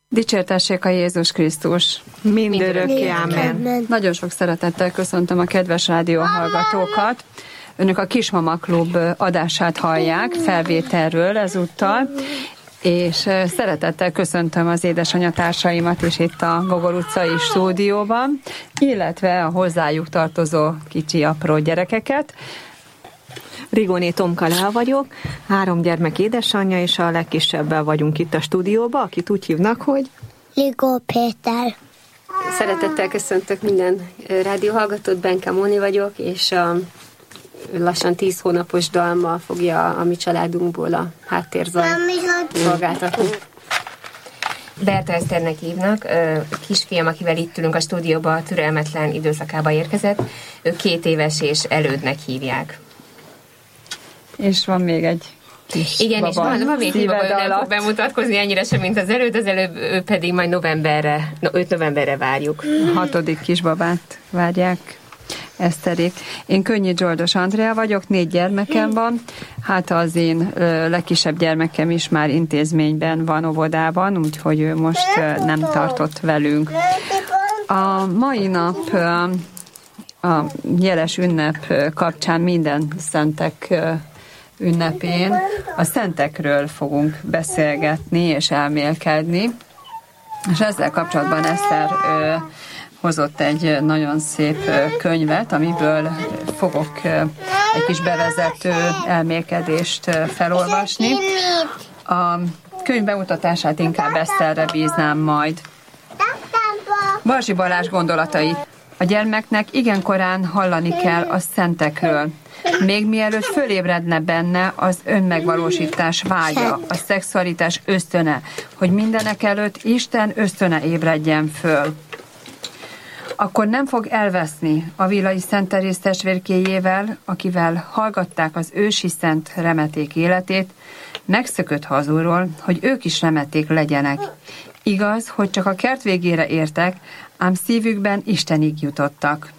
Dicsértessék a Jézus Krisztus! Mindörökké, ámen! Nagyon sok szeretettel köszöntöm a kedves rádióhallgatókat. Önök a Kismama Klub adását hallják felvételről ezúttal, és szeretettel köszöntöm az édesanyjatársaimat is itt a Gogol utcai stúdióban, illetve a hozzájuk tartozó kicsi apró gyerekeket. Rigóné Tomka Lea vagyok, 3 gyermek édesanyja, és a legkisebbel vagyunk itt a stúdióban, akit úgy hívnak, hogy Ligó Péter. Szeretettel köszöntök minden rádióhallgatót, Benke Móni vagyok, és a lassan 10 hónapos Dalma fogja a mi családunkból a háttérzaj szolgáltatni. Berta Eszternek hívnak, kisfiam, akivel itt ülünk a stúdióban, türelmetlen időszakába érkezett, ő 2 éves és Elődnek hívják. És van még egy kis igen, baba. És van még egy baba, ő nem fog bemutatkozni ennyire sem, mint az előbb, ő pedig majd őt novemberre várjuk. 6. kisbabát várják, Eszterék. Én Könnyi Zsoldos Andrea vagyok, 4 gyermekem van, hát az én legkisebb gyermekem is már intézményben van, óvodában, úgyhogy ő most nem tartott velünk. A mai nap a jeles ünnep kapcsán minden szentek ünnepén a szentekről fogunk beszélgetni és elmélkedni, és ezzel kapcsolatban Eszter hozott egy nagyon szép könyvet, amiből fogok egy kis bevezető elmélkedést felolvasni. A könyv bemutatását inkább Eszterre bíznám majd. Barzsi Balázs gondolatai. A gyermeknek igen korán hallani kell a szentekről, még mielőtt fölébredne benne az önmegvalósítás vágya, a szexualitás ösztöne, hogy mindenek előtt Isten ösztöne ébredjen föl. Akkor nem fog elveszni a Villai Szent Teréz testvérkéjével, akivel hallgatták az ősi szent remeték életét, megszökött hazulról, hogy ők is remeték legyenek. Igaz, hogy csak a kert végére értek, ám szívükben Istenig jutottak.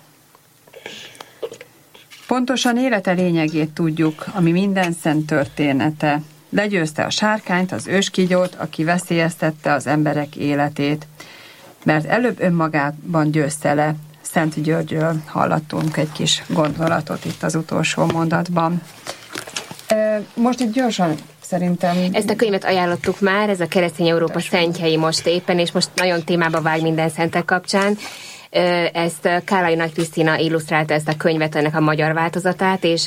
Pontosan élete lényegét tudjuk, ami minden szent története. Legyőzte a sárkányt, az őskígyót, aki veszélyeztette az emberek életét. Mert előbb önmagában győzte le. Szent Györgyről hallottunk egy kis gondolatot itt az utolsó mondatban. Most itt gyorsan szerintem... Ezt a könyvet ajánlottuk már, ez a Keresztény Európa szentjei most éppen, és most nagyon témába vág minden szentek kapcsán. Ezt Kálai Nagy Krisztina illusztrálta ezt a könyvet, ennek a magyar változatát, és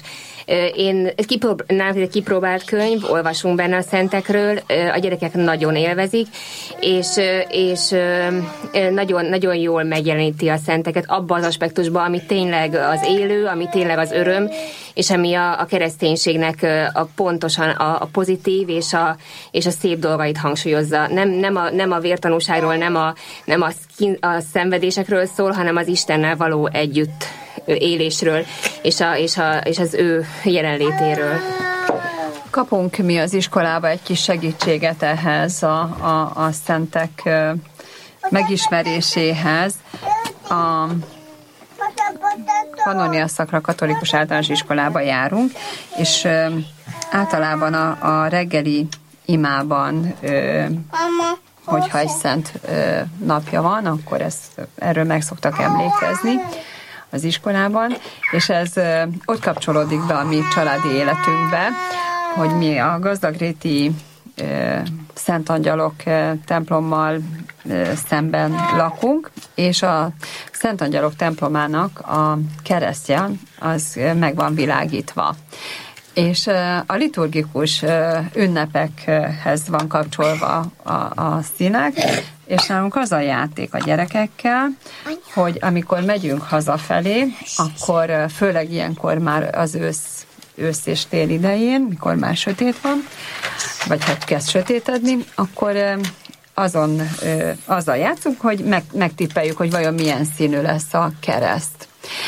egy kipróbált könyv, olvasunk benne a szentekről, a gyerekek nagyon élvezik, és nagyon, nagyon jól megjeleníti a szenteket abban az aspektusban, ami tényleg az élő, ami tényleg az öröm, és ami a kereszténységnek pontosan a pozitív és a szép dolgait hangsúlyozza. Nem a vértanúságról, nem a szenvedésekről szól, hanem az Istennel való együtt élésről, és az ő jelenlétéről. Kapunk mi az iskolába egy kis segítséget ehhez a szentek megismeréséhez. A Pannonia Szakra Katolikus Általános Iskolába járunk, és általában a reggeli imában, hogyha egy szent napja van, akkor erről meg szoktak emlékezni az iskolában, és ez ott kapcsolódik be a mi családi életünkbe, hogy mi a Gazdagréti Szent Angyalok templommal szemben lakunk, és a Szent Angyalok templomának a keresztje az meg van világítva. És a liturgikus ünnepekhez van kapcsolva a színek, és nálunk az a játék a gyerekekkel, hogy amikor megyünk hazafelé, akkor főleg ilyenkor már az ősz és tél idején, mikor már sötét van, vagy hát kezd sötétedni, akkor azzal játszunk, hogy megtippeljük, hogy vajon milyen színű lesz a kereszt.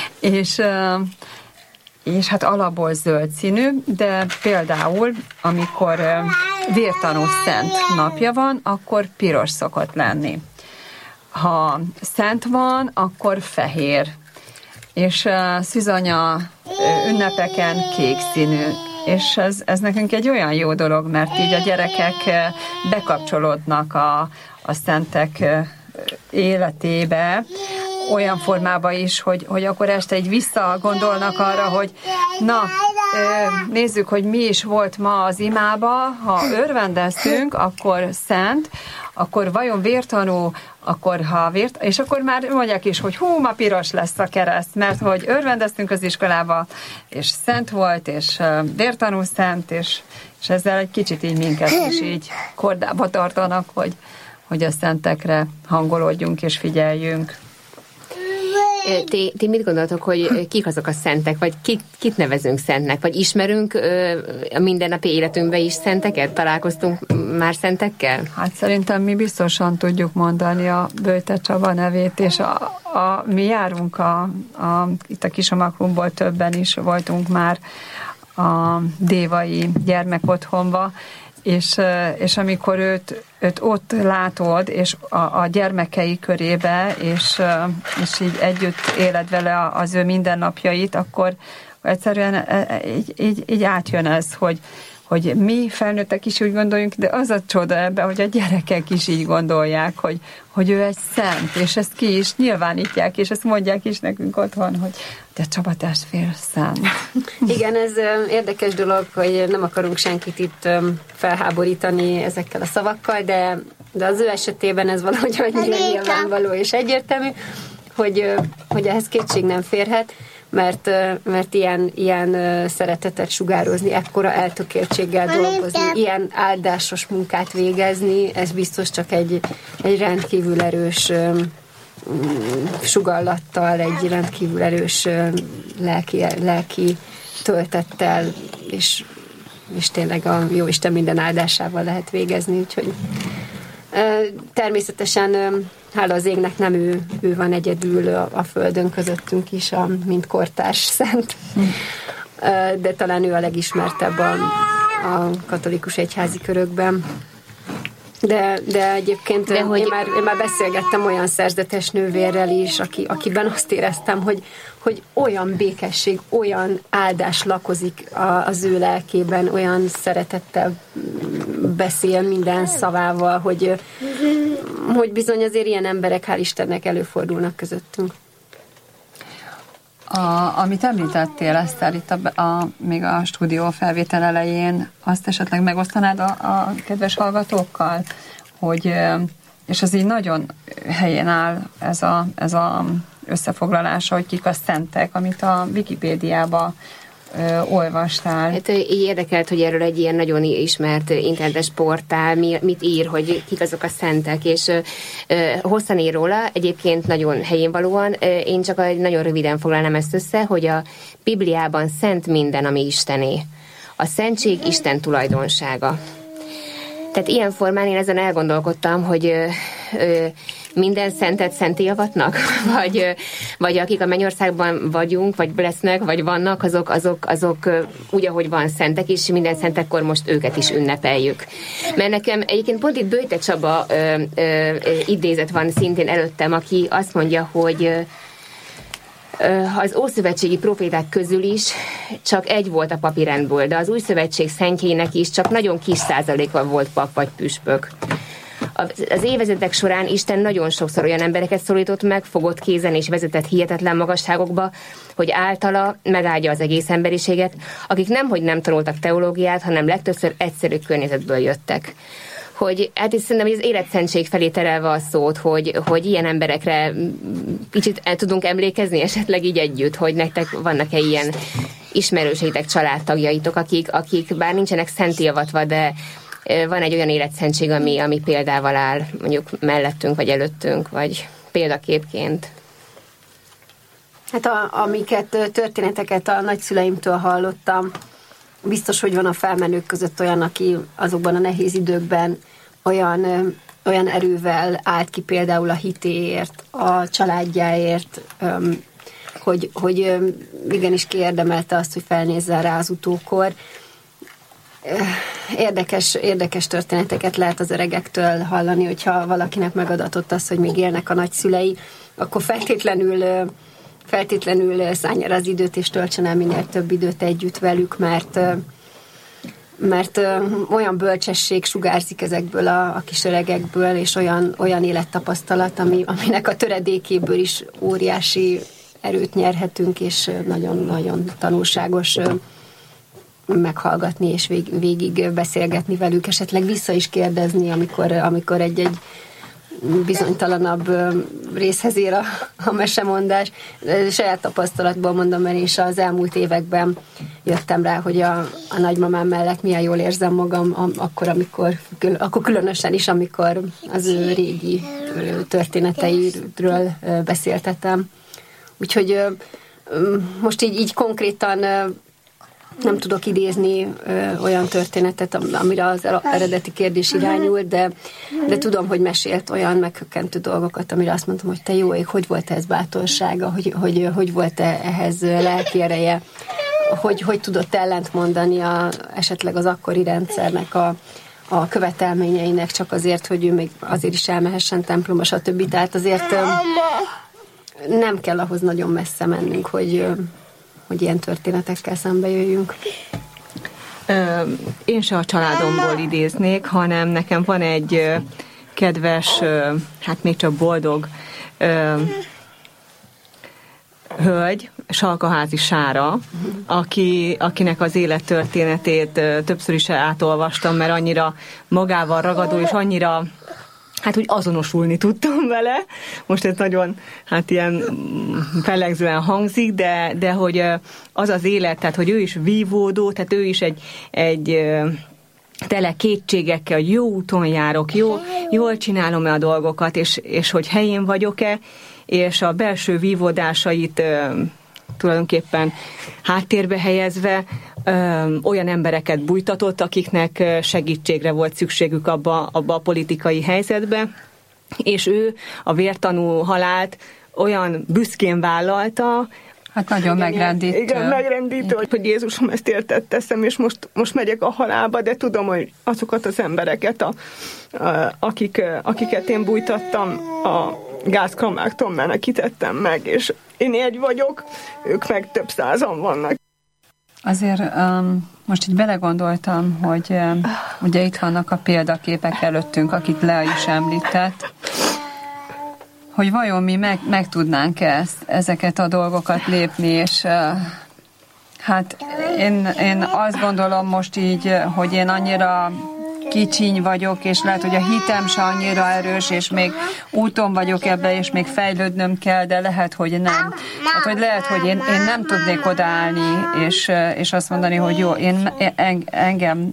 És hát alapból zöld színű, de például, amikor vértanú szent napja van, akkor piros szokott lenni. Ha szent van, akkor fehér. És szűzanya ünnepeken kék színű és ez nekünk egy olyan jó dolog, mert így a gyerekek bekapcsolódnak a szentek életébe, olyan formába is, hogy akkor este egy visszagondolnak arra, hogy na, nézzük, hogy mi is volt ma az imába, ha örvendeztünk, akkor szent, akkor vajon vértanú, akkor ha és akkor már mondják is, hogy ma piros lesz a kereszt, mert hogy örvendeztünk az iskolába, és szent volt, és vértanú szent, és ezzel egy kicsit így minket is így kordába tartanak, hogy a szentekre hangolódjunk és figyeljünk. Ti mit gondoltok, hogy kik azok a szentek, vagy kit nevezünk szentnek, vagy ismerünk a mindennapi életünkben is szenteket? Találkoztunk már szentekkel? Hát szerintem mi biztosan tudjuk mondani a Böjte Csaba nevét, és mi járunk itt a Kisomaklumból többen is voltunk már a Dévai gyermekotthonba, és amikor őt ott látod, és a gyermekei körébe, és így együtt éled vele az ő mindennapjait, akkor egyszerűen így átjön ez, hogy mi felnőttek is úgy gondoljunk, de az a csoda ebben, hogy a gyerekek is így gondolják, hogy ő egy szent, és ezt ki is nyilvánítják, és ezt mondják is nekünk otthon, hogy de Csaba testvér szent. Igen, ez érdekes dolog, hogy nem akarunk senkit itt felháborítani ezekkel a szavakkal, de az ő esetében ez valahogy annyira nyilvánvaló és egyértelmű, hogy ehhez kétség nem férhet, mert ilyen szeretetet sugározni, ekkora eltökéltséggel dolgozni, ilyen áldásos munkát végezni, ez biztos csak egy rendkívül erős sugallattal, egy rendkívül erős lelki töltettel, és tényleg a Jóisten minden áldásával lehet végezni, úgyhogy természetesen hála az égnek nem ő van egyedül a földön közöttünk is, mint kortárs szent, de talán ő a legismertebb a katolikus egyházi körökben. De egyébként én már beszélgettem olyan szerzetes nővérrel is, akiben azt éreztem, hogy olyan békesség, olyan áldás lakozik az ő lelkében, olyan szeretettel beszél minden szavával, hogy bizony azért ilyen emberek, hál' Istennek, előfordulnak közöttünk. Amit említettél, Eszter, itt még a stúdió felvétel elején, azt esetleg megosztanád a kedves hallgatókkal, hogy, és az így nagyon helyén áll ez a összefoglalása, hogy kik a szentek, amit a Wikipédiába olvastál. Hát így érdekelt, hogy erről egy ilyen nagyon ismert internetes portál mit ír, hogy kik azok a szentek, és hosszan ír róla, egyébként nagyon helyén valóan. Én csak nagyon röviden foglalnám ezt össze, hogy a Bibliában szent minden, ami Istené. A szentség Isten tulajdonsága. Tehát ilyen formán én ezen elgondolkodtam, hogy minden szentet szenté avatnak? Vagy akik a mennyországban vagyunk, vagy lesznek, vagy vannak, azok úgy, ahogy van szentek, és minden szentekkor most őket is ünnepeljük. Mert nekem egyébként pont itt Böjte Csaba idézet van szintén előttem, aki azt mondja, hogy az ószövetségi proféták közül is csak egy volt a papi rendből, de az új szövetség szentjeinek is csak nagyon kis százaléka volt pap vagy püspök. Az évezredek során Isten nagyon sokszor olyan embereket szólított meg, fogott kézen és vezetett hihetetlen magasságokba, hogy általa megáldja az egész emberiséget, akik nemhogy nem tanultak teológiát, hanem legtöbbször egyszerű környezetből jöttek. Hogy hát is szerintem, hogy az életszentség felé terelve a szót, hogy ilyen emberekre kicsit el tudunk emlékezni esetleg így együtt, hogy nektek vannak-e ilyen ismerőseitek, családtagjaitok, akik bár nincsenek szenté avatva, de van egy olyan életszentség, ami példával áll mondjuk mellettünk, vagy előttünk, vagy példaképként. Hát amiket történeteket a nagyszüleimtől hallottam, biztos, hogy van a felmenők között olyan, aki azokban a nehéz időkben olyan erővel állt ki például a hitéért, a családjáért, hogy igenis kiérdemelte azt, hogy felnézzen rá az utókor. Érdekes történeteket lehet az öregektől hallani, hogyha valakinek megadatott az, hogy még élnek a nagyszülei, akkor feltétlenül szállja az időt, és töltsen el minél több időt együtt velük, mert mert olyan bölcsesség sugárzik ezekből a kisöregekből, és olyan élettapasztalat, aminek a töredékéből is óriási erőt nyerhetünk, és nagyon-nagyon tanulságos meghallgatni, és végig beszélgetni velük, esetleg vissza is kérdezni, amikor egy bizonytalanabb részhez ér a mesemondás. Saját tapasztalatból mondom, mert is az elmúlt években jöttem rá, hogy a nagymamám mellett milyen jól érzem magam, akkor különösen is, amikor az ő régi történeteiről beszéltetem. Úgyhogy most így konkrétan nem tudok idézni olyan történetet, amire az eredeti kérdés irányult, de tudom, hogy mesélt olyan meghökkentő dolgokat, amire azt mondtam, hogy te jó ég, hogy volt ez bátorsága, hogy volt ehhez lelki ereje, hogy tudott ellentmondani esetleg az akkori rendszernek a követelményeinek csak azért, hogy ő még azért is elmehessen templomba, stb. Tehát azért nem kell ahhoz nagyon messze mennünk, hogy ilyen történetekkel szembe jöjjünk. Én se a családomból idéznék, hanem nekem van egy kedves, hát még csak boldog hölgy, Salkaházi Sára, akinek az élettörténetét többször is átolvastam, mert annyira magával ragadó, és annyira hát úgy azonosulni tudtam vele. Most ez nagyon, hát ilyen fellegzően hangzik, de hogy az az élet, tehát hogy ő is vívódó, tehát ő is egy tele kétségekkel, hogy jó úton járok, jól csinálom-e a dolgokat, és hogy helyén vagyok-e, és a belső vívódásait tulajdonképpen háttérbe helyezve olyan embereket bújtatott, akiknek segítségre volt szükségük abba a politikai helyzetbe, és ő a vértanú halált olyan büszkén vállalta, hát nagyon megrendítő. Igen, megrendítő, hogy Jézusom, ezt érted teszem, és most megyek a halálba, de tudom, hogy azokat az embereket, akiket én bújtattam, a gázkamráktól menekítettem meg, és én egy vagyok, ők meg több százan vannak. Azért most így belegondoltam, hogy ugye itt vannak a példaképek előttünk, akit Lea is említett, hogy vajon mi meg tudnánk ezeket a dolgokat lépni, és hát én azt gondolom most így, hogy én annyira kicsiny vagyok, és lehet, hogy a hitem se annyira erős, és még úton vagyok ebbe, és még fejlődnöm kell, de lehet, hogy nem. Hát, hogy lehet, hogy én nem tudnék odaállni, és azt mondani, hogy jó, engem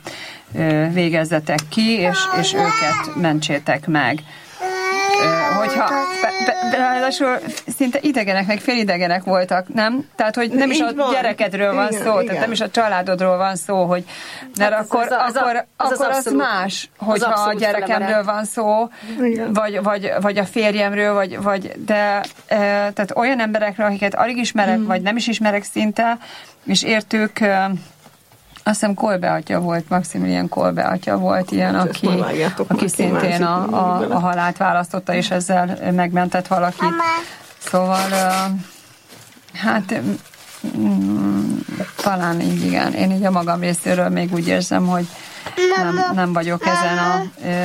végezzetek ki, és őket mentsétek meg. Hogyha ráadásul szinte idegenek, meg félidegenek voltak, nem? Tehát, hogy nem is a gyerekedről van szó, tehát nem is a családodról van szó, hogy mert hát akkor az más, hogyha a gyerekemről van szó, vagy a férjemről, de tehát olyan emberekről, akiket alig ismerek, vagy nem is ismerek szinte, és értük. Azt hiszem Kolbe atya volt, Maximilian Kolbe atya volt ilyen, aki szintén a halált választotta, és ezzel megmentett valakit. Szóval, hát talán így igen. Én így a magam részéről még úgy érzem, hogy nem vagyok ezen a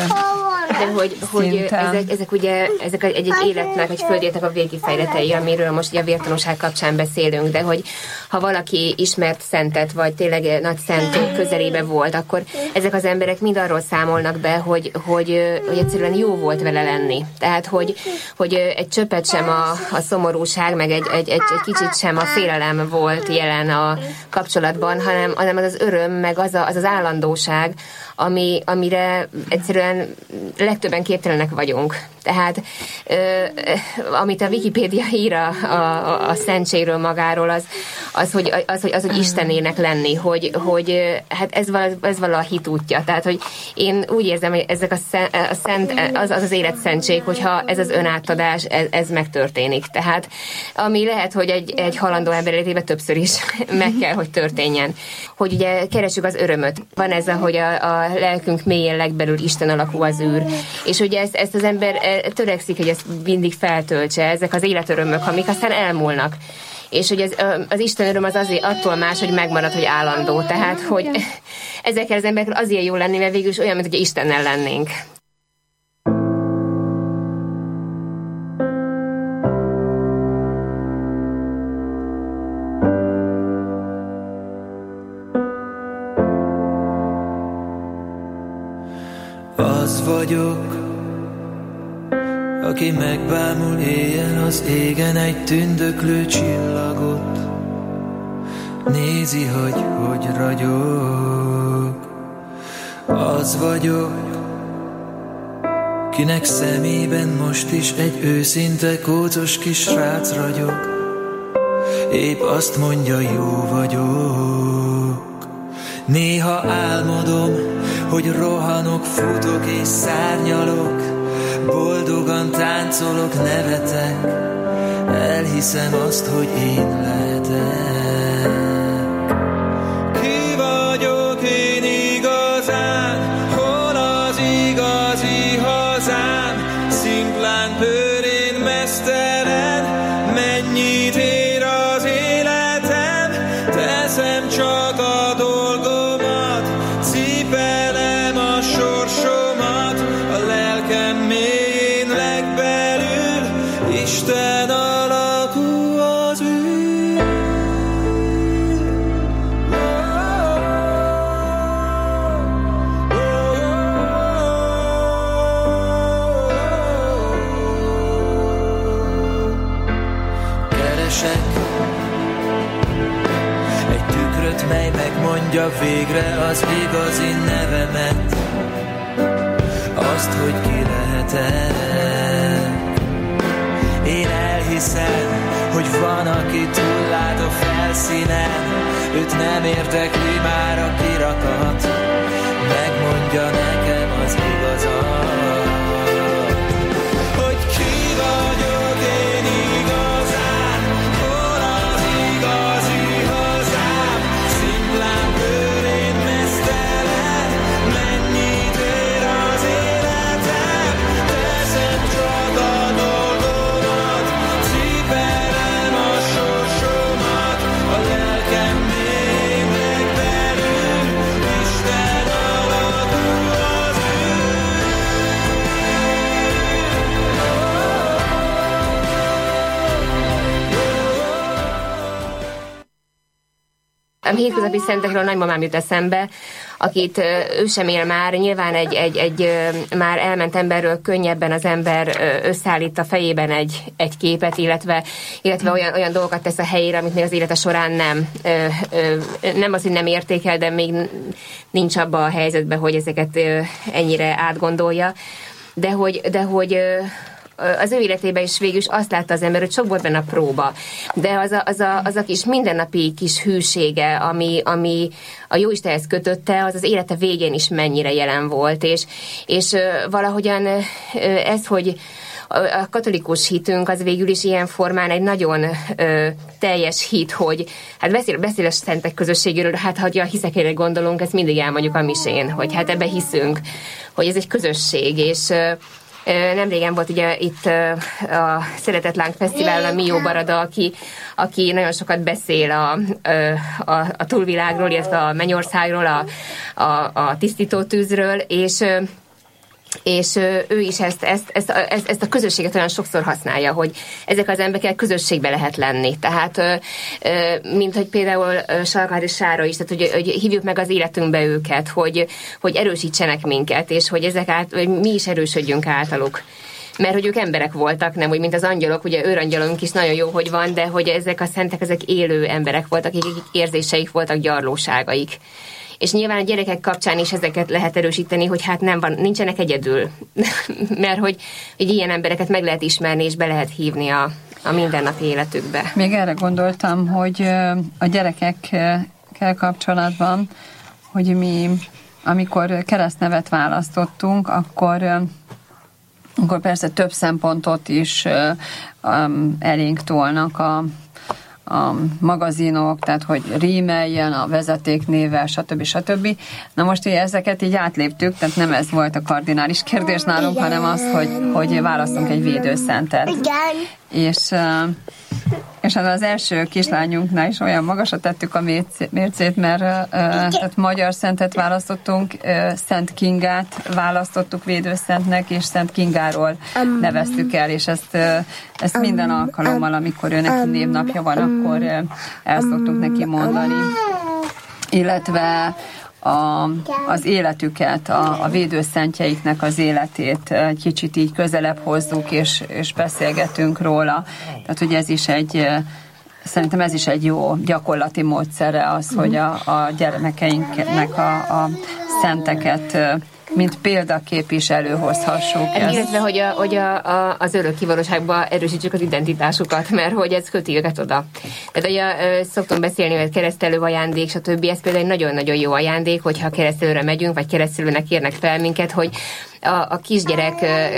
hogy ezek ugye egy életnek, egy földéletnek a végkifejletei, amiről most ugye a vértanúság kapcsán beszélünk, de hogy ha valaki ismert szentet, vagy tényleg nagy szent közelébe volt, akkor ezek az emberek mind arról számolnak be, hogy egyszerűen jó volt vele lenni. Tehát, hogy egy csöppet sem a szomorúság, meg egy kicsit sem a félelem volt jelen a kapcsolatban, hanem az öröm, meg az állandóság, amire egyszerűen legtöbben képtelenek vagyunk. Tehát amit a Wikipédia ír a szentségről magáról, az, hogy Istenének lenni, hogy hát ez vala a hit útja. Tehát, hogy én úgy érzem, hogy ezek a szent, az életszentség, hogyha ez az önátadás, ez megtörténik. Tehát, ami lehet, hogy egy halandó ember életében többször is meg kell, hogy történjen. Hogy ugye keressük az örömöt. Van ez, hogy a lelkünk mélyén legbelül Isten alakú az űr. És ugye ezt az ember törekszik, hogy ezt mindig feltöltse, ezek az életörömök, amik aztán elmúlnak. és hogy az Isten öröm az azért attól más, hogy megmarad, hogy állandó. Tehát, hogy ezekkel az emberekkel azért jó lenni, mert végül is olyan, mint hogy Istennel lennénk. Az vagyok, aki megbámul éjjel az égen egy tündöklő csillagot, nézi, hogy ragyog. Az vagyok, kinek szemében most is egy őszinte kócos kis srác ragyog, épp azt mondja, jó vagyok. Néha álmodom, hogy rohanok, futok és szárnyalok, boldogan táncolok, nevetek, elhiszem azt, hogy én lehetek. Ki vagyok én igazán, hol az igazi hazám, szimplán bőrén meztelen, mennyit ér az életem, teszem csak a dolgomat, cipelem a sorsomat, a lelkem mélyén legbelül, Isten alakú az űr. Keresek egy tükröt, mely megmondja végre az igazi nevemet, azt, hogy ki lehetek. Én elhiszem, hogy van, aki túllát a felszínen, őt nem érdekli már a kirakat, megmondja nekem az igazat, hogy ki vagyok én igazán, hol az igazi hazám, szimplán bőrén meztelen, mennyit ér az életem, teszem csak a dolgomat, cipelem a sorsomat, a lelkem mély megbelül, Isten alakú az A hétköznapi szentekről a nagymamám jut eszembe, akit ő sem él már. Nyilván egy már elment emberről könnyebben az ember összeállít a fejében egy képet, illetve olyan dolgokat tesz a helyére, amit még az élete során nem az, hogy nem értékel, de még nincs abban a helyzetben, hogy ezeket ennyire átgondolja. De hogy az ő életében is végül is azt látta az ember, hogy sok volt benne a próba. De az a kis mindennapi kis hűsége, ami a Jóistenhez kötötte, az élete végén is mennyire jelen volt. És valahogyan ez, hogy a katolikus hitünk az végül is ilyen formán egy nagyon teljes hit, hogy hát beszél a szentek közösségéről, hát ha a hiszekére gondolunk, ezt mindig elmondjuk a misén, hogy hát ebbe hiszünk, hogy ez egy közösség, és nemrégen volt ugye itt a Szeretetlánk Fesztiválon a Mió Barada, aki nagyon sokat beszél a túlvilágról, illetve a mennyországról, a tisztító tűzről, és ő is ezt a közösséget olyan sokszor használja, hogy ezek az emberekkel közösségbe lehet lenni. Tehát, mint hogy például Salkádi Sára is, tehát, hogy hívjuk meg az életünkbe őket, hogy erősítsenek minket, és hogy hogy mi is erősödjünk általuk. Mert hogy ők emberek voltak, nem úgy, mint az angyalok, ugye őrangyalunk is nagyon jó, hogy van, de hogy ezek a szentek, ezek élő emberek voltak, akik érzéseik voltak, gyarlóságaik. És nyilván a gyerekek kapcsán is ezeket lehet erősíteni, hogy hát nincsenek egyedül. Mert hogy ilyen embereket meg lehet ismerni, és be lehet hívni a mindennapi életükbe. Még erre gondoltam, hogy a gyerekekkel kapcsolatban, hogy mi, amikor keresztnevet választottunk, akkor persze több szempontot is elénk tolnak a magazinok, tehát hogy rímeljen a vezetéknével, stb. Na most ugye ezeket így átléptük, tehát nem ez volt a kardinális kérdés nálunk, hanem az, hogy választunk egy védőszentet. És És az első kislányunknál is olyan magasra tettük a mércét, mert tehát magyar szentet választottunk, Szent Kingát választottuk védőszentnek, és Szent Kingáról neveztük el, és ezt minden alkalommal, amikor ő neki névnapja van, akkor el szoktuk neki mondani. Illetve az életüket, a védőszentjeiknek az életét egy kicsit így közelebb hozzuk, és beszélgetünk róla. Tehát, hogy szerintem ez is egy jó gyakorlati módszere az, hogy a gyermekeinknek a szenteket mint példakép is előhozhassuk. Illetve, hogy az örökkévalóságban erősítsük az identitásukat, mert hogy ez köti őket oda. Tehát, hogy szoktunk beszélni, hogy keresztelő ajándék, stb. Ez például egy nagyon-nagyon jó ajándék, hogyha keresztelőre megyünk, vagy keresztelőnek kérnek fel minket, hogy a kisgyerek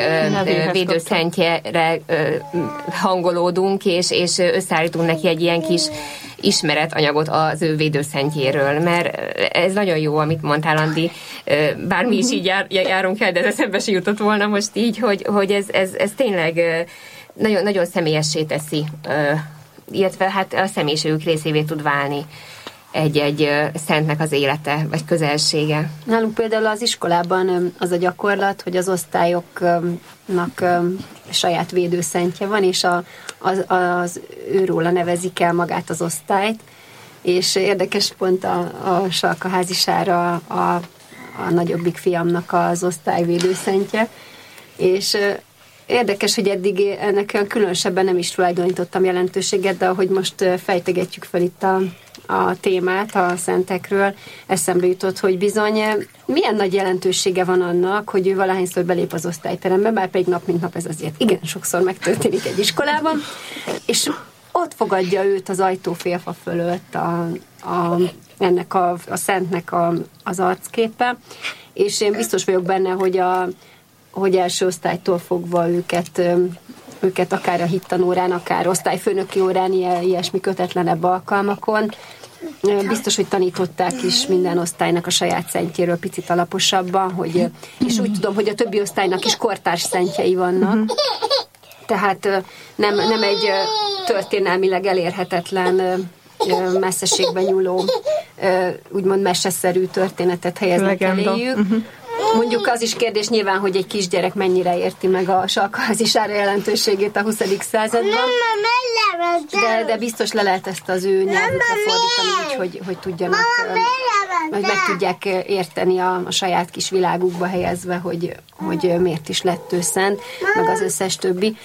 védőszentjére hangolódunk, és összeállítunk neki egy ilyen kis ismeretanyagot az ő védőszentjéről, mert ez nagyon jó, amit mondtál, Andi. Bármi is így járunk el, de ez eszembe se jutott volna most így, hogy ez tényleg nagyon, nagyon személyessé teszi, illetve hát a személyiségük részévé tud válni egy szentnek az élete, vagy közelsége. Nálunk például az iskolában az a gyakorlat, hogy az osztályoknak saját védőszentje van, és az őróla nevezik el magát az osztályt, és érdekes pont a Salkaházi Sára a nagyobbik fiamnak az osztály védőszentje, és érdekes, hogy eddig ennek különösebben nem is tulajdonítottam jelentőséget, de ahogy most fejtegetjük fel itt a témát a szentekről, eszembe jutott, hogy bizony milyen nagy jelentősége van annak, hogy ő valahányszor belép az osztályterembe, bár pedig nap mint nap ez azért igen sokszor megtörténik egy iskolában, és ott fogadja őt az ajtófélfa fölött ennek a szentnek az arcképe, és én biztos vagyok benne, hogy első osztálytól fogva őket akár a hittanórán, akár osztályfőnöki órán, ilyesmi kötetlenebb alkalmakon. Biztos, hogy tanították is minden osztálynak a saját szentjéről picit alaposabban, és úgy tudom, hogy a többi osztálynak is kortárs szentjei vannak. Tehát nem egy történelmileg elérhetetlen messzeségben nyúló, úgymond meseszerű történetet helyeznek eléjük. Mondjuk az is kérdés nyilván, hogy egy kisgyerek mennyire érti meg a Salkaházi Sára jelentőségét a 20. században, de biztos le lehet ezt az ő nyelvükre fordítani, úgy, hogy tudjanak, hogy meg tudják érteni a saját kis világukba helyezve, hogy miért is lett ő szent, meg az összes többi.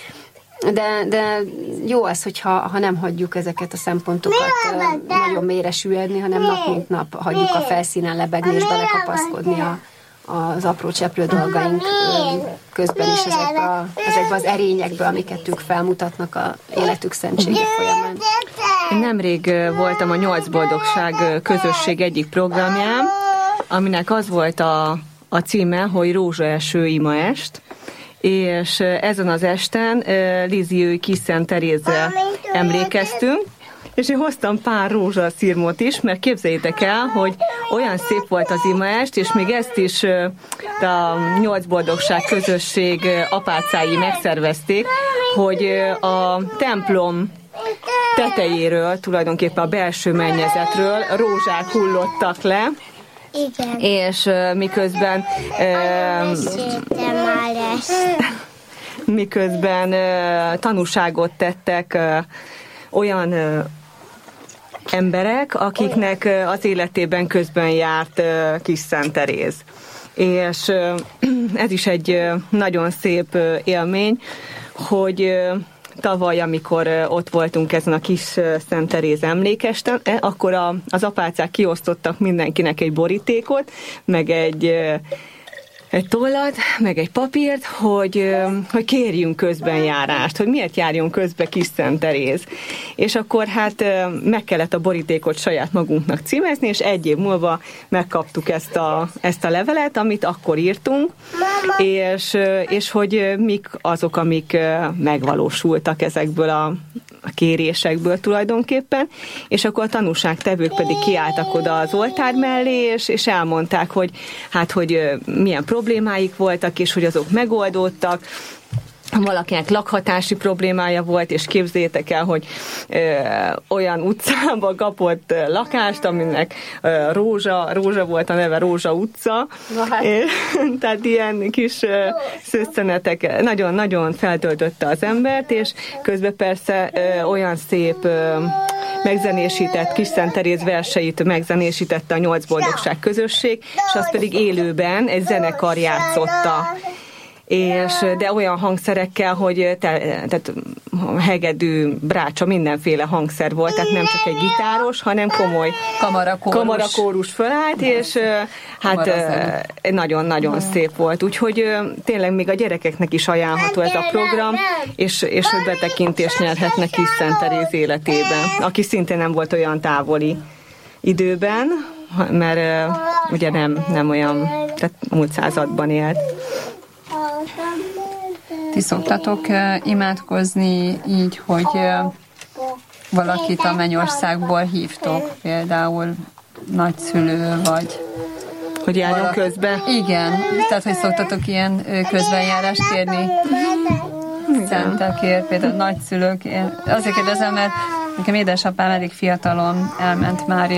De jó az, hogyha nem hagyjuk ezeket a szempontokat nagyon mélyre süllyedni, hanem nap mint nap hagyjuk a felszínen lebegni és belekapaszkodni az apró cseplő dolgaink közben is ezekbe az erényekbe, amiket ők felmutatnak a életük szentsége folyamán. Nemrég voltam a 8 boldogság közösség egyik programján, aminek az volt a címe, hogy Rózsaeső imaest, és ezen az esten Liziői Kis Szent Terézre emlékeztünk, és én hoztam pár rózsaszirmot is, mert képzeljétek el, hogy olyan szép volt az imaest, és még ezt is a 8 boldogság közösség apácái megszervezték, hogy a templom tetejéről, tulajdonképpen a belső mennyezetről rózsák hullottak le, igen. És miközben tanúságot tettek olyan emberek, akiknek az életében közben járt Kis Szent Teréz. És ez is egy nagyon szép élmény, hogy tavaly, amikor ott voltunk ezen a Kis Szent Teréz emlékesten, akkor az apácák kiosztottak mindenkinek egy borítékot, meg egy tollat, meg egy papírt, hogy kérjünk közbenjárást, hogy miért járjon közbe Kis Szent Teréz. És akkor hát meg kellett a borítékot saját magunknak címezni, és egy év múlva megkaptuk ezt a levelet, amit akkor írtunk, és hogy mik azok, amik megvalósultak ezekből a kérésekből tulajdonképpen, és akkor a tanúságtevők pedig kiálltak oda az oltár mellé, és elmondták, hogy milyen problémáik voltak, és hogy azok megoldódtak, valakinek lakhatási problémája volt, és képzeljétek el, hogy olyan utcába kapott lakást, aminek Rózsa volt a neve, Rózsa utca. Tehát ilyen kis szösszenetek nagyon-nagyon feltöltötte az embert, és közben persze olyan szép megzenésített Kis-Szent Teréz verseit megzenésítette a 8 Boldogság közösség, és azt pedig élőben egy zenekar játszotta. De olyan hangszerekkel, hogy tehát hegedű, brácsa, mindenféle hangszer volt, tehát nem csak egy gitáros, hanem komoly kamarakórus fölállt, és hát nagyon-nagyon szép volt. Úgyhogy tényleg még a gyerekeknek is ajánlható ez a program, és hogy betekintést nyerhetnek Kis-Szent Teréz életében, aki szintén nem volt olyan távoli időben, mert ugye nem olyan, tehát múlt században élt. Ti szoktatok imádkozni így, hogy valakit a mennyországból hívtok, például nagyszülő, vagy... Hogy járjon közbe? Igen, tehát hogy szoktatok ilyen közbenjárást kérni szentekért, például nagyszülőkért. Azért kérdezem, mert nekem édesapám elég fiatalon elment már,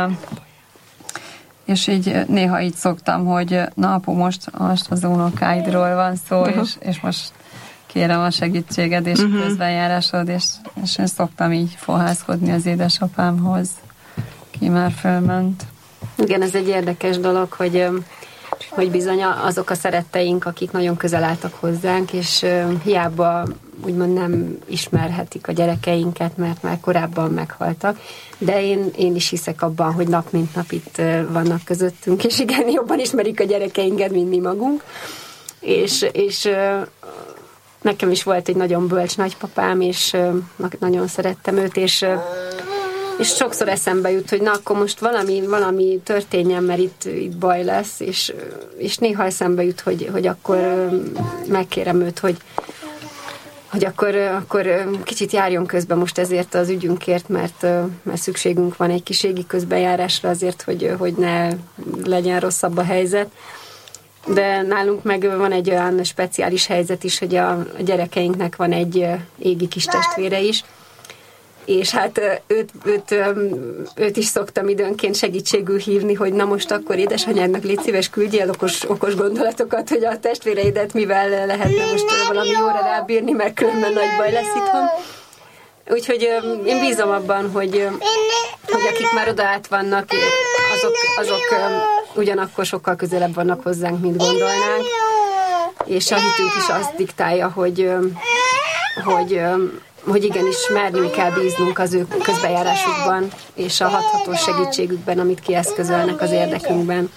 és így néha így szoktam, hogy na apu, most az unokáidról van szó, és most kérem a segítséged és közbenjárásod, és én szoktam így fohászkodni az édesapámhoz, ki már fölment. Igen, ez egy érdekes dolog, hogy bizony azok a szeretteink, akik nagyon közel álltak hozzánk, és hiába úgymond nem ismerhetik a gyerekeinket, mert már korábban meghaltak, de én is hiszek abban, hogy nap mint nap itt vannak közöttünk, és igen, jobban ismerik a gyerekeinket, mint mi magunk, és nekem is volt egy nagyon bölcs nagypapám, és nagyon szerettem őt, és sokszor eszembe jut, hogy na, akkor most valami történjen, mert itt baj lesz, és néha eszembe jut, hogy akkor megkérem őt, hogy akkor kicsit járjon közbe most ezért az ügyünkért, mert szükségünk van egy kis égi közbenjárásra azért, hogy ne legyen rosszabb a helyzet. De nálunk meg van egy olyan speciális helyzet is, hogy a gyerekeinknek van egy égi kis testvére is, és hát őt is szoktam időnként segítségül hívni, hogy na most akkor édesanyádnak légy szíves, küldjél okos gondolatokat, hogy a testvéreidet mivel lehetne most valami jóra rábírni, mert különben nagy baj lesz itthon. Úgyhogy én bízom abban, hogy akik már oda át vannak, azok ugyanakkor sokkal közelebb vannak hozzánk, mint gondolnánk, és a hitünk is azt diktálja, hogy igenis merjünk kell bíznunk az ő közbejárásukban, és a hathatós segítségükben, amit kieszközölnek az érdekünkben.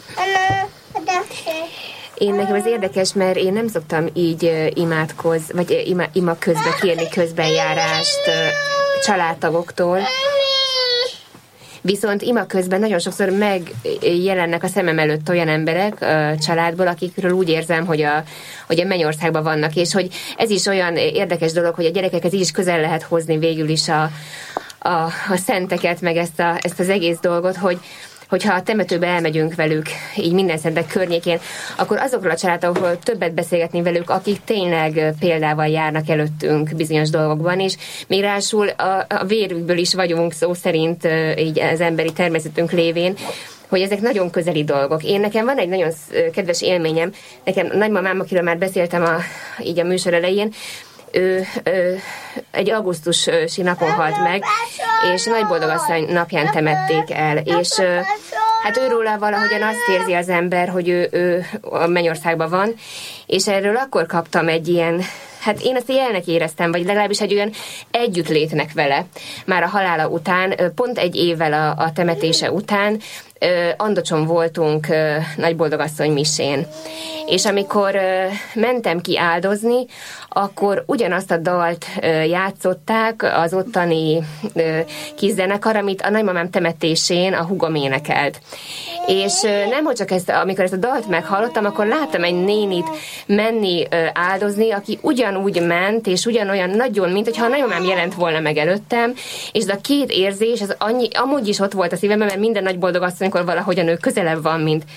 Nekem ez érdekes, mert én nem szoktam így ima közbe kérni közbenjárást családtagoktól, viszont ima közben nagyon sokszor megjelennek a szemem előtt olyan emberek a családból, akikről úgy érzem, hogy a mennyországban vannak, és hogy ez is olyan érdekes dolog, hogy a gyerekekhez így is közel lehet hozni végül is a szenteket, meg ezt az egész dolgot, hogyha a temetőbe elmegyünk velük, így minden szentek környékén, akkor azokról a családokról többet beszélgetni velük, akik tényleg példával járnak előttünk bizonyos dolgokban, és még rásul a vérükből is vagyunk szó szerint így az emberi természetünk lévén, hogy ezek nagyon közeli dolgok. Nekem van egy nagyon kedves élményem, nekem nagymamám, akiről már beszéltem így a műsor elején, ő egy augusztusi napon halt meg, és Nagyboldogasszony napján temették el, és hát őróla valahogyan azt érzi az ember, hogy ő a mennyországban van, és erről akkor kaptam egy ilyen, hát én ezt jelnek éreztem, vagy legalábbis egy olyan együttlétnek vele, már a halála után, pont egy évvel a temetése után, Andocson voltunk Nagyboldogasszony misén. És amikor mentem ki áldozni, akkor ugyanazt a dalt játszották az ottani kiszenekar, amit a nagymamám temetésén a húgom énekelt. És nemhogy csak amikor ezt a dalt meghallottam, akkor láttam egy nénit menni áldozni, aki ugyanúgy ment, és ugyanolyan nagyon, mint hogyha a nagymamám jelent volna meg előttem, és a két érzés, az amúgy is ott volt a szívemben, mert minden Nagyboldogasszonykor valahogyan ő közelebb van, mint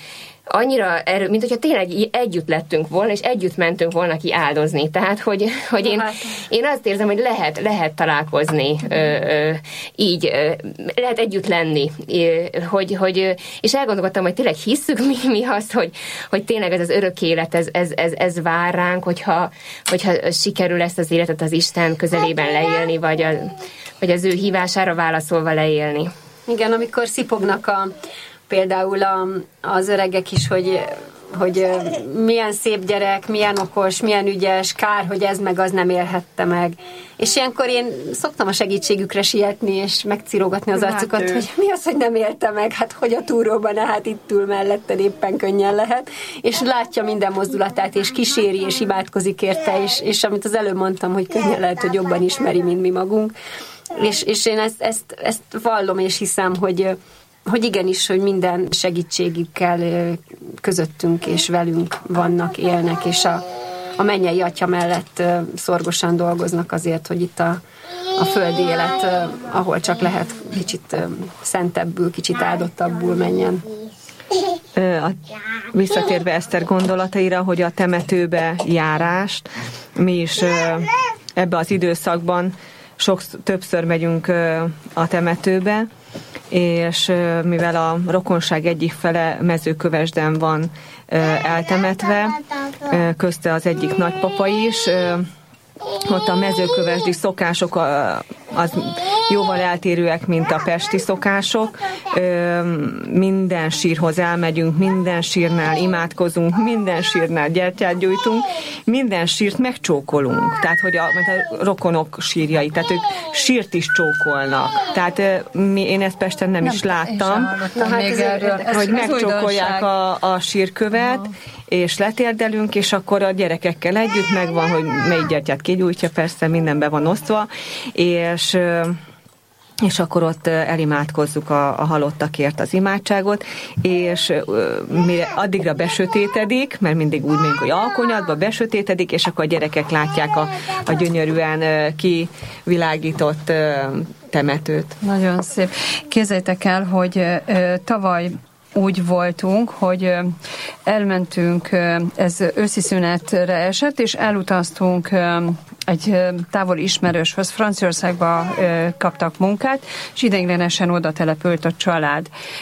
annyira erő, mint hogyha tényleg együtt lettünk volna, és együtt mentünk volna ki áldozni. Tehát, hogy én azt érzem, hogy lehet találkozni így, lehet együtt lenni. És elgondolkodtam, hogy tényleg hisszük mi azt, hogy tényleg ez az örök élet, ez vár ránk, hogyha sikerül ezt az életet az Isten közelében leélni, vagy az ő hívására válaszolva leélni. Igen, amikor szipognak például az öregek is, hogy milyen szép gyerek, milyen okos, milyen ügyes, kár, hogy ez meg az nem élhette meg. És ilyenkor én szoktam a segítségükre sietni, és megcirogatni az arcukat, hogy mi az, hogy nem élte meg, hát hogy a túróban, hát itt ül melletted, éppen könnyen lehet. És látja minden mozdulatát, és kíséri, és imádkozik érte, és amit az előbb mondtam, hogy könnyen lehet, hogy jobban ismeri, mint mi magunk. És én ezt vallom, és hiszem, hogy igenis, hogy minden segítségükkel közöttünk és velünk vannak, élnek, és a mennyei Atya mellett szorgosan dolgoznak azért, hogy itt a földi élet, ahol csak lehet, kicsit szentebbül, kicsit áldottabbul menjen. Visszatérve Eszter gondolataira, hogy a temetőbe járást, mi is ebbe az időszakban többször megyünk a temetőbe, és mivel a rokonság egyik fele Mezőkövesden van eltemetve, közte az egyik nagypapa is, ott a mezőkövesdi szokások az jóval eltérőek, mint a pesti szokások. Minden sírhoz elmegyünk, minden sírnál imádkozunk, minden sírnál gyertyát gyújtunk, minden sírt megcsókolunk. Tehát, hogy a rokonok sírjai, tehát ők sírt is csókolnak. Tehát én ezt Pesten nem is láttam, hogy megcsókolják a sírkövet, és letérdelünk, és akkor a gyerekekkel együtt megvan, hogy melyik gyertyát kigyújtja, persze minden be van osztva, és akkor ott elimádkozzuk a halottakért az imádságot, és mire addigra besötétedik, mert mindig úgy megyünk, hogy alkonyatba besötétedik, és akkor a gyerekek látják a gyönyörűen kivilágított temetőt. Nagyon szép. Képzeljétek el, hogy tavaly úgy voltunk, hogy elmentünk, ez őszi szünetre esett, és elutaztunk egy távoli ismerőshöz, Franciaországba kaptak munkát, és ideiglenesen oda települt a család.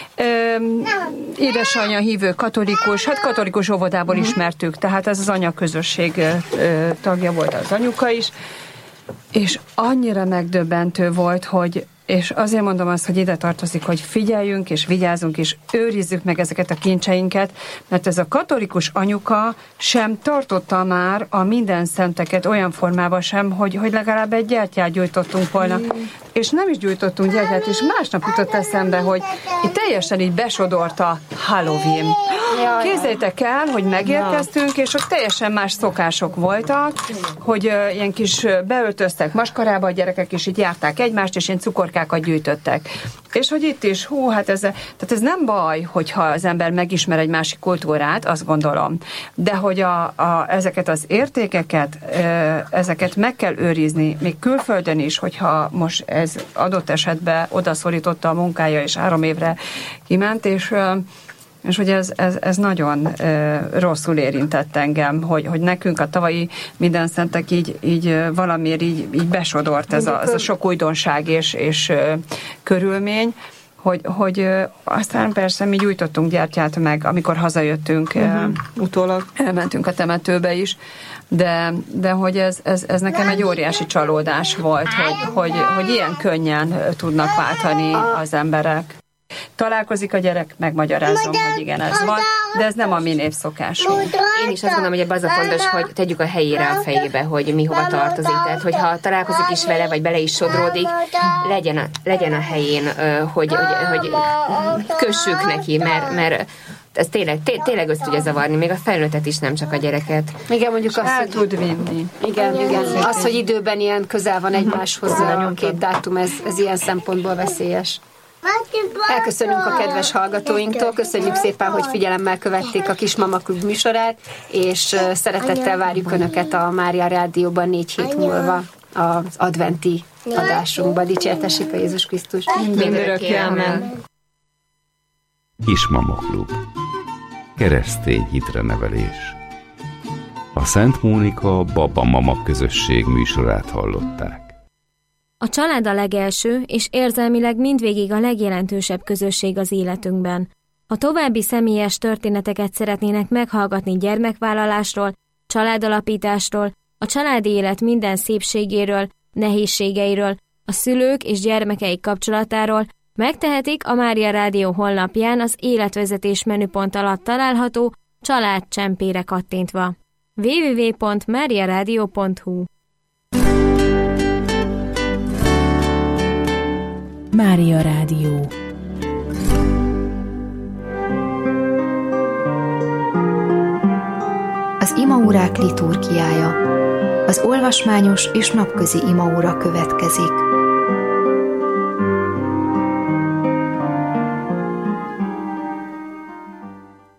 Édesanyja hívő katolikus, hát katolikus óvodából ismertük, tehát ez az anyaközösség tagja volt az anyuka is, és annyira megdöbbentő volt, hogy és azért mondom azt, hogy ide tartozik, hogy figyeljünk, és vigyázzunk, és őrizzük meg ezeket a kincseinket, mert ez a katolikus anyuka sem tartotta már a minden szenteket olyan formában sem, hogy legalább egy gyertyát gyújtottunk volna. És nem is gyújtottunk gyertyát, és másnap jutott eszembe, hogy itt teljesen így besodort a Halloween. Képzeljétek el, hogy megérkeztünk, és ott teljesen más szokások voltak, hogy ilyen kis beöltöztek maskarába a gyerekek, és így járták egymást, és ilyen cukorkákat gyűjtöttek. És hogy itt is, tehát ez nem baj, hogyha az ember megismer egy másik kultúrát, azt gondolom. De hogy ezeket az értékeket, ezeket meg kell őrizni, még külföldön is, hogyha most ez adott esetben odaszorította a munkája, és 3 évre kiment, és hogy ez nagyon rosszul érintett engem, hogy nekünk a tavalyi mindenszentek így valamiért így besodort ez a sok újdonság és körülmény, hogy aztán persze mi gyújtottunk gyertyát meg, amikor hazajöttünk, utólag elmentünk a temetőbe is, de hogy ez nekem egy óriási csalódás volt, hogy ilyen könnyen tudnak váltani az emberek. Találkozik a gyerek, megmagyarázom, hogy igen, ez van, de ez nem a mi népszokásunk. Én is azt gondolom, hogy ebben az a fontos, hogy tegyük a helyére a fejébe, hogy mi hova tartozik. Tehát, hogyha találkozik is vele, vagy bele is sodródik, legyen a helyén, hogy kössük neki, mert ez tényleg össze tudja zavarni, még a felnőttet is, nem csak a gyereket. Igen, mondjuk azt, hogy tud vinni. Igen. Az, hogy időben ilyen közel van egymáshoz a 2 dátum, ez ilyen szempontból veszélyes. Elköszönünk a kedves hallgatóinktól, köszönjük szépen, hogy figyelemmel követték a Kismama Klub műsorát, és szeretettel várjuk Önöket a Mária Rádióban 4 hét múlva az adventi adásunkban. Dicsértessék a Jézus Krisztus. Mindörökké, amen. Kismama Klub. keresztény hitre nevelés. A Szent Mónika Baba-Mama közösség műsorát hallották. A család a legelső és érzelmileg mindvégig a legjelentősebb közösség az életünkben. Ha további személyes történeteket szeretnének meghallgatni gyermekvállalásról, családalapításról, a családi élet minden szépségéről, nehézségeiről, a szülők és gyermekeik kapcsolatáról, megtehetik a Mária Rádió honlapján az életvezetés menüpont alatt található családcsempére kattintva. www.mariaradio.hu. Mária Rádió. Az imaórák liturgiája. Az olvasmányos és napközi imaóra következik.